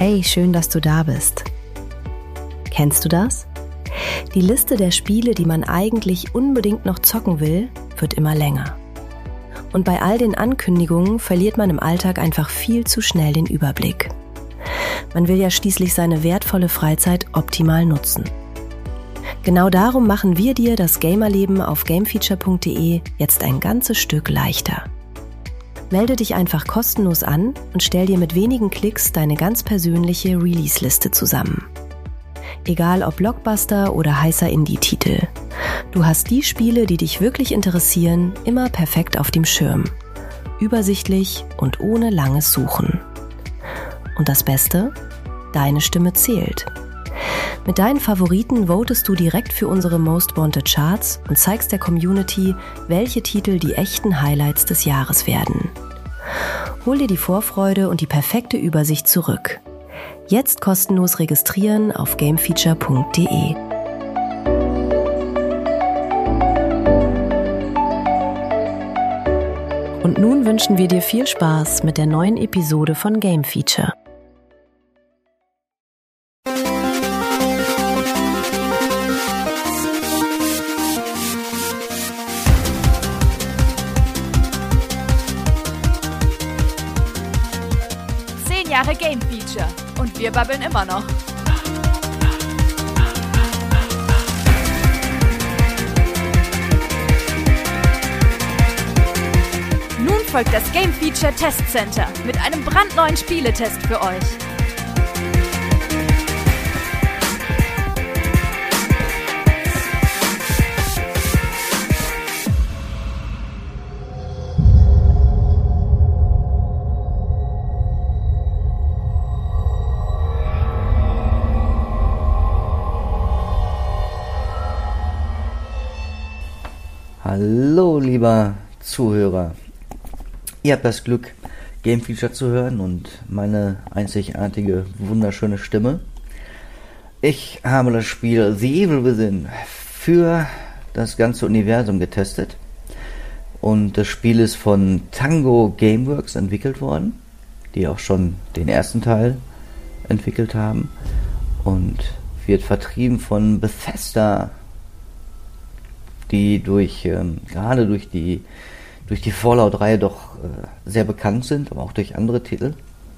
Hey, schön, dass du da bist. Kennst du das? Die Liste der Spiele, die man eigentlich unbedingt noch zocken will, wird immer länger. Und bei all den Ankündigungen verliert man im Alltag einfach viel zu schnell den Überblick. Man will ja schließlich seine wertvolle Freizeit optimal nutzen. Genau darum machen wir dir das Gamerleben auf gamefeature.de jetzt ein ganzes Stück leichter. Melde dich einfach kostenlos an und stell dir mit wenigen Klicks deine ganz persönliche Release-Liste zusammen. Egal ob Blockbuster oder heißer Indie-Titel. Du hast die Spiele, die dich wirklich interessieren, immer perfekt auf dem Schirm. Übersichtlich und ohne langes Suchen. Und das Beste? Deine Stimme zählt. Mit deinen Favoriten votest du direkt für unsere Most Wanted Charts und zeigst der Community, welche Titel die echten Highlights des Jahres werden. Hol dir die Vorfreude und die perfekte Übersicht zurück. Jetzt kostenlos registrieren auf gamefeature.de. Und nun wünschen wir dir viel Spaß mit der neuen Episode von Game Feature. Jahre Game Feature und wir babbeln immer noch. Nun folgt das Game Feature Test Center mit einem brandneuen Spieletest für euch. Hallo, lieber Zuhörer. Ihr habt das Glück, Game Feature zu hören und meine einzigartige, wunderschöne Stimme. Ich habe das Spiel The Evil Within für das ganze Universum getestet. Und das Spiel ist von Tango Gameworks entwickelt worden, die auch schon den ersten Teil entwickelt haben. Und wird vertrieben von Bethesda, die gerade durch die Fallout-Reihe doch sehr bekannt sind, aber auch durch andere Titel.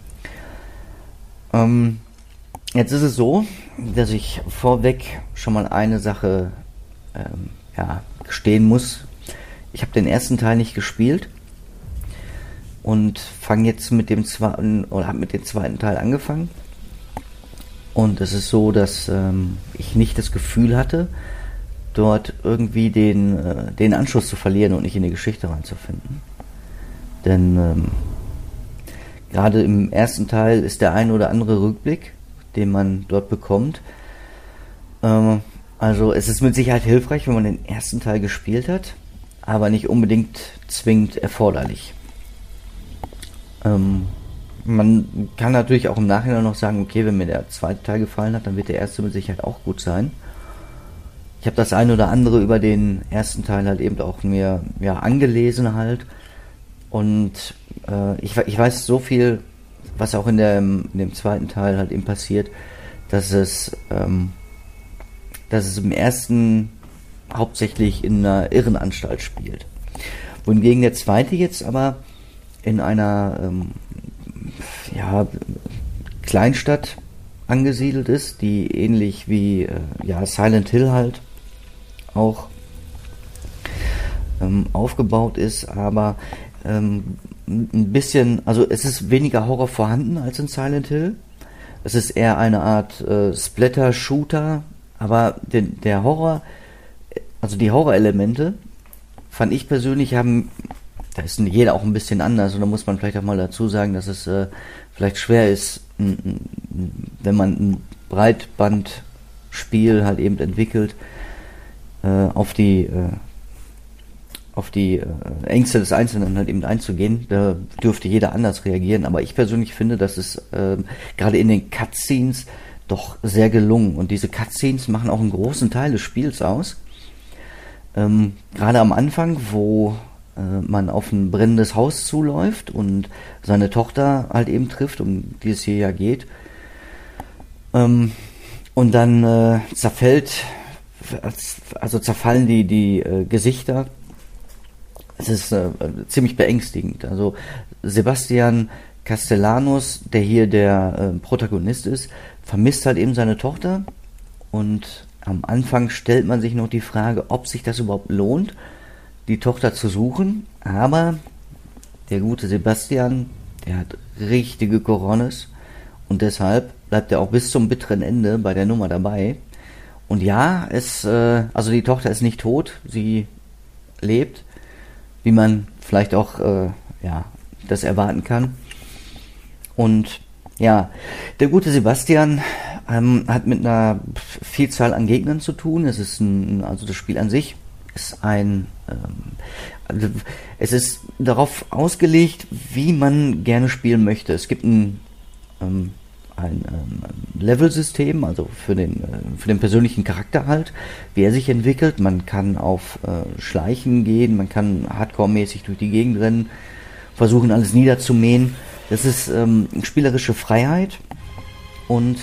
Jetzt ist es so, dass ich vorweg schon mal eine Sache gestehen muss. Ich habe den ersten Teil nicht gespielt und fange jetzt mit dem zweiten Teil angefangen. Und es ist so, dass ich nicht das Gefühl hatte, dort irgendwie den Anschluss zu verlieren und nicht in die Geschichte reinzufinden. Denn gerade im ersten Teil ist der ein oder andere Rückblick, den man dort bekommt. Also es ist mit Sicherheit hilfreich, wenn man den ersten Teil gespielt hat, aber nicht unbedingt zwingend erforderlich. Man kann natürlich auch im Nachhinein noch sagen, okay, wenn mir der zweite Teil gefallen hat, dann wird der erste mit Sicherheit auch gut sein. Ich habe das ein oder andere über den ersten Teil halt eben auch mir angelesen halt und ich weiß so viel, was auch in dem zweiten Teil halt eben passiert, dass es im ersten hauptsächlich in einer Irrenanstalt spielt. Wohingegen der zweite jetzt aber in einer Kleinstadt angesiedelt ist, die ähnlich wie Silent Hill halt auch aufgebaut ist, aber ein bisschen, also es ist weniger Horror vorhanden als in Silent Hill. Es ist eher eine Art Splatter-Shooter, aber der Horror, also die Horrorelemente, fand ich persönlich da ist jeder auch ein bisschen anders und da muss man vielleicht auch mal dazu sagen, dass es vielleicht schwer ist, wenn man ein Breitbandspiel halt eben entwickelt, auf die Ängste des Einzelnen halt eben einzugehen. Da dürfte jeder anders reagieren, aber ich persönlich finde, dass es gerade in den Cutscenes doch sehr gelungen und diese Cutscenes machen auch einen großen Teil des Spiels aus. Gerade am Anfang, wo man auf ein brennendes Haus zuläuft und seine Tochter halt eben trifft, um die es hier ja geht, Und dann zerfallen die Gesichter. Es ist ziemlich beängstigend. Also Sebastian Castellanos, der hier der Protagonist ist, vermisst halt eben seine Tochter. Und am Anfang stellt man sich noch die Frage, ob sich das überhaupt lohnt, die Tochter zu suchen. Aber der gute Sebastian, der hat richtige Cojones. Und deshalb bleibt er auch bis zum bitteren Ende bei der Nummer dabei. Und ja, also die Tochter ist nicht tot, sie lebt, wie man vielleicht auch das erwarten kann. Und ja, der gute Sebastian hat mit einer Vielzahl an Gegnern zu tun. Es ist also das Spiel an sich ist es ist darauf ausgelegt, wie man gerne spielen möchte. Es gibt ein Level-System, also für den persönlichen Charakter halt, wie er sich entwickelt. Man kann auf Schleichen gehen, man kann hardcore-mäßig durch die Gegend rennen, versuchen alles niederzumähen. Das ist spielerische Freiheit und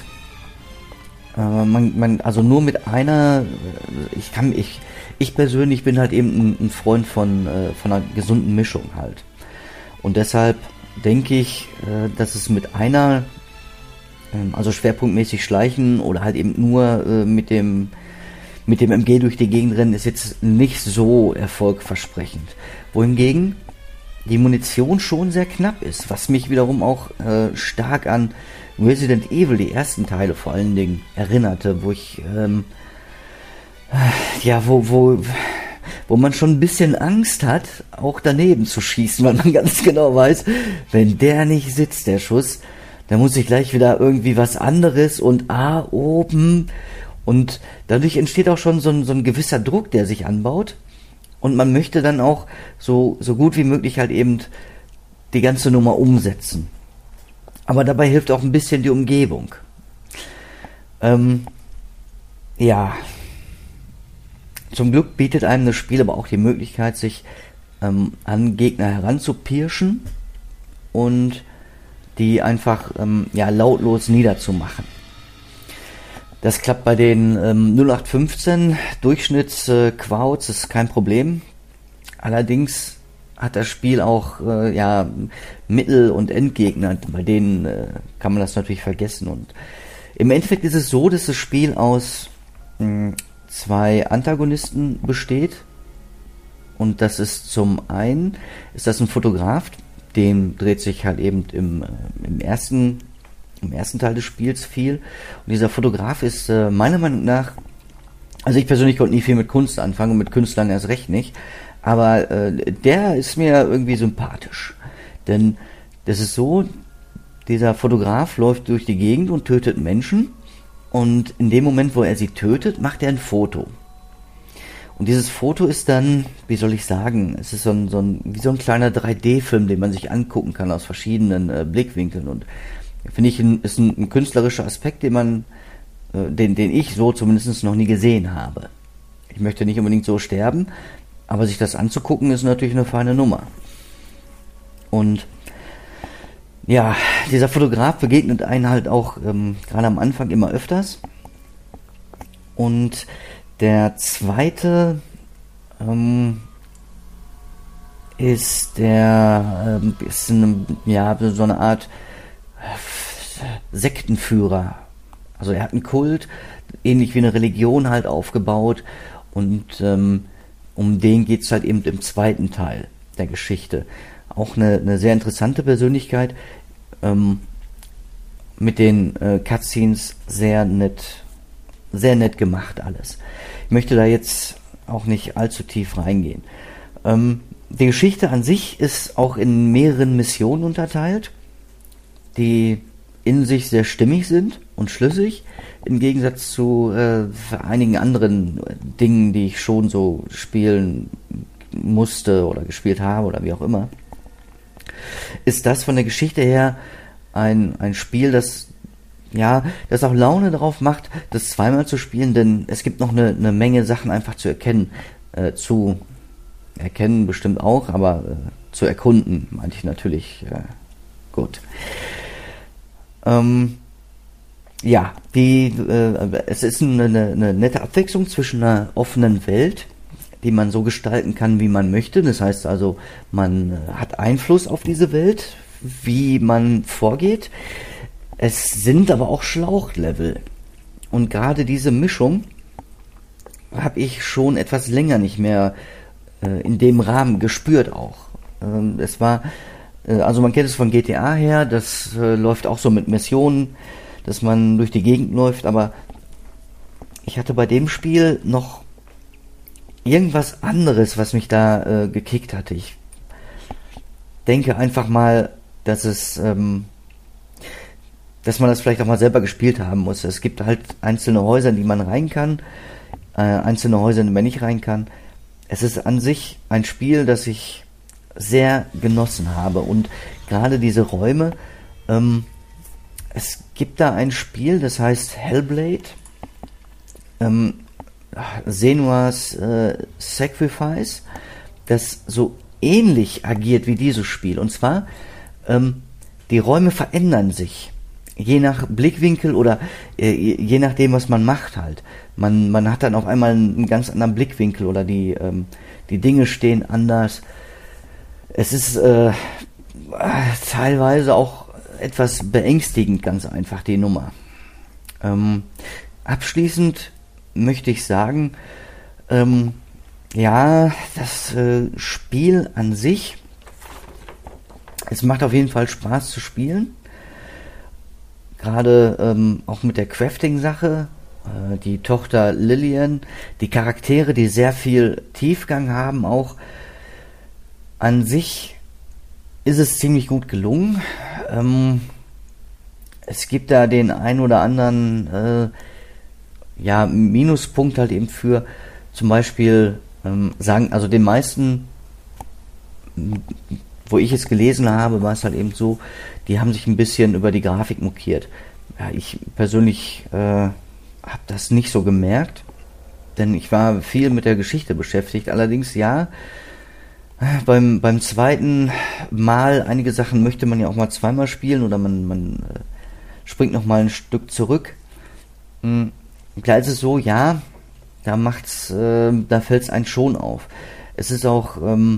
also nur mit einer, ich persönlich bin halt eben ein Freund von einer gesunden Mischung halt. Und deshalb denke ich, dass es mit einer, also schwerpunktmäßig schleichen oder halt eben nur mit dem MG durch die Gegend rennen, ist jetzt nicht so erfolgversprechend. Wohingegen die Munition schon sehr knapp ist, was mich wiederum auch stark an Resident Evil, die ersten Teile vor allen Dingen, erinnerte, wo ich wo man schon ein bisschen Angst hat, auch daneben zu schießen, weil man ganz genau weiß, wenn der nicht sitzt, der Schuss, dann muss ich gleich wieder irgendwie was anderes und oben, und dadurch entsteht auch schon so ein gewisser Druck, der sich anbaut, und man möchte dann auch so gut wie möglich halt eben die ganze Nummer umsetzen. Aber dabei hilft auch ein bisschen die Umgebung. Zum Glück bietet einem das Spiel aber auch die Möglichkeit, sich an Gegner heranzupirschen und die einfach lautlos niederzumachen. Das klappt bei den 0815 Durchschnitts-Quouts, ist kein Problem. Allerdings hat das Spiel auch Mittel- und Endgegner, bei denen kann man das natürlich vergessen. Und im Endeffekt ist es so, dass das Spiel aus 2 Antagonisten besteht. Und das ist zum einen, ist das ein Fotograf, dem dreht sich halt eben im ersten Teil des Spiels viel. Und dieser Fotograf ist meiner Meinung nach, also ich persönlich konnte nie viel mit Kunst anfangen und mit Künstlern erst recht nicht, aber der ist mir irgendwie sympathisch. Denn das ist so, dieser Fotograf läuft durch die Gegend und tötet Menschen, und in dem Moment, wo er sie tötet, macht er ein Foto. Und dieses Foto ist dann, wie soll ich sagen, es ist wie so ein kleiner 3D-Film, den man sich angucken kann aus verschiedenen Blickwinkeln. Und finde ich, ist ein künstlerischer Aspekt, den ich so zumindest noch nie gesehen habe. Ich möchte nicht unbedingt so sterben, aber sich das anzugucken, ist natürlich eine feine Nummer. Und ja, dieser Fotograf begegnet einen halt auch gerade am Anfang immer öfters. Und der zweite ist so eine Art Sektenführer. Also er hat einen Kult, ähnlich wie eine Religion halt aufgebaut, und um den geht's halt eben im zweiten Teil der Geschichte. Auch eine sehr interessante Persönlichkeit, mit den Cutscenes sehr nett gemacht alles. Ich möchte da jetzt auch nicht allzu tief reingehen. Die Geschichte an sich ist auch in mehreren Missionen unterteilt, die in sich sehr stimmig sind und schlüssig, im Gegensatz zu einigen anderen Dingen, die ich schon so spielen musste oder gespielt habe oder wie auch immer. Ist das von der Geschichte her ein Spiel, das auch Laune darauf macht, das zweimal zu spielen, denn es gibt noch eine Menge Sachen einfach zu erkennen, zu erkennen bestimmt auch, aber zu erkunden, meinte ich natürlich, gut. Ja, es ist eine nette Abwechslung zwischen einer offenen Welt, die man so gestalten kann, wie man möchte. Das heißt also, man hat Einfluss auf diese Welt, wie man vorgeht. Es sind aber auch Schlauchlevel. Und gerade diese Mischung habe ich schon etwas länger nicht mehr in dem Rahmen gespürt auch. Es war, also man kennt es von GTA her, das läuft auch so mit Missionen, dass man durch die Gegend läuft, aber ich hatte bei dem Spiel noch irgendwas anderes, was mich da gekickt hatte. Ich denke einfach mal, dass man das vielleicht auch mal selber gespielt haben muss. Es gibt halt einzelne Häuser, in die man rein kann, einzelne Häuser, in die man nicht rein kann. Es ist an sich ein Spiel, das ich sehr genossen habe, und gerade diese Räume, es gibt da ein Spiel, das heißt Hellblade, Senua's Sacrifice, das so ähnlich agiert wie dieses Spiel. Und zwar, die Räume verändern sich, je nach Blickwinkel oder je nachdem, was man macht halt. Man hat dann auf einmal einen ganz anderen Blickwinkel oder die Dinge stehen anders. Es ist teilweise auch etwas beängstigend, ganz einfach, die Nummer. Abschließend möchte ich sagen, ja, das Spiel an sich, es macht auf jeden Fall Spaß zu spielen. Gerade auch mit der Crafting-Sache, die Tochter Lillian, die Charaktere, die sehr viel Tiefgang haben, auch an sich ist es ziemlich gut gelungen. Es gibt da den ein oder anderen Minuspunkt halt eben für, zum Beispiel also den meisten, wo ich es gelesen habe, war es halt eben so, die haben sich ein bisschen über die Grafik mokiert. Ja, ich persönlich habe das nicht so gemerkt, denn ich war viel mit der Geschichte beschäftigt. Allerdings ja, beim zweiten Mal, einige Sachen möchte man ja auch mal zweimal spielen oder man springt noch mal ein Stück zurück. Klar ist es so, ja, da fällt es einen schon auf. Es ist auch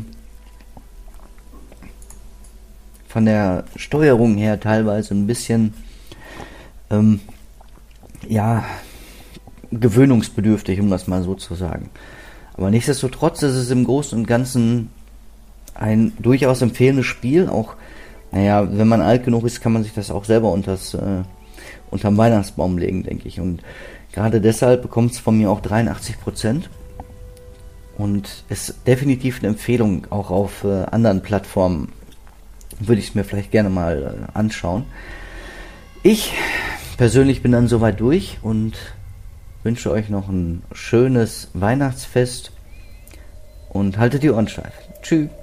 von der Steuerung her teilweise ein bisschen gewöhnungsbedürftig, um das mal so zu sagen. Aber nichtsdestotrotz ist es im Großen und Ganzen ein durchaus empfehlendes Spiel. Auch, wenn man alt genug ist, kann man sich das auch selber unterm Weihnachtsbaum legen, denke ich. Und gerade deshalb bekommt es von mir auch 83%. Und ist definitiv eine Empfehlung, auch auf anderen Plattformen würde ich es mir vielleicht gerne mal anschauen. Ich persönlich bin dann soweit durch und wünsche euch noch ein schönes Weihnachtsfest und haltet die Ohren steif. Tschüss.